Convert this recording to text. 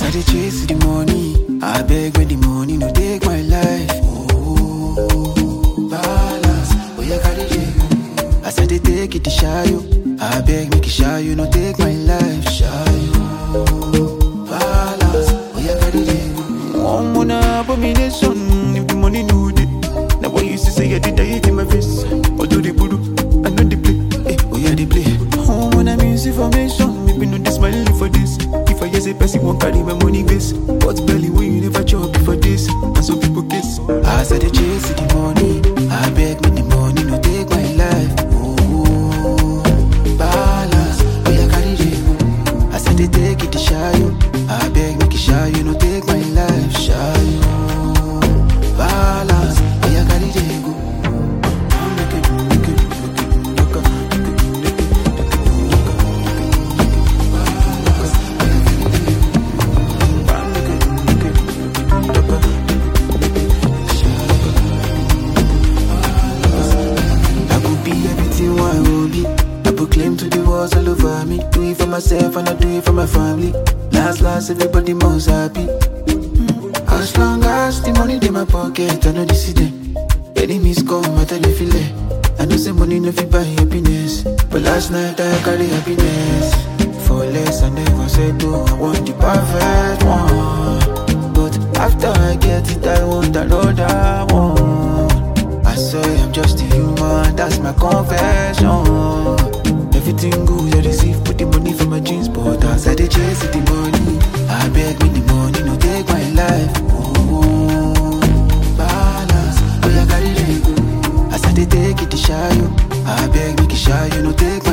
As I dey chase the money, I beg when the money no take my life. Oh, balance, oh yeah, carry it. As I dey take it to shy you, I beg make it shy you, no take my life. Shy you, balance, oh yeah, carry it. One more abomination, if the money no dey. Now what you say I did I hit in my face. Although the voodoo, I know they play. Oh yeah, they play. Oh, when I miss information, maybe no they smile for this. If I hear say person won't carry my money base, but belly when you never chop before this, and some people kiss. As I dey chase the money, I beg me the money no take my life. Oh, balance, oh yeah, carry it. As I dey take it to shy you, I beg make it shy you no take my life. Shy you, balance, oh yeah, carry it. Claim to the walls all over me. Do it for myself and I do it for my family. Last, everybody most happy. As long as the money in my pocket, I know this is them. Enemies come, I tell you feel it. I know say money no fit buy happiness, but last night I carry happiness. For less I never said no, I want the perfect one. But after I get it, I want another one. I say I'm just a human, that's my confession. Everything good, I receive, put the money for my jeans, but as I dey chase the money, I beg me the money, no take my life. Oh, balance, oh yeah, carry it. As I dey take it to shy you, I beg me to shy you, no take my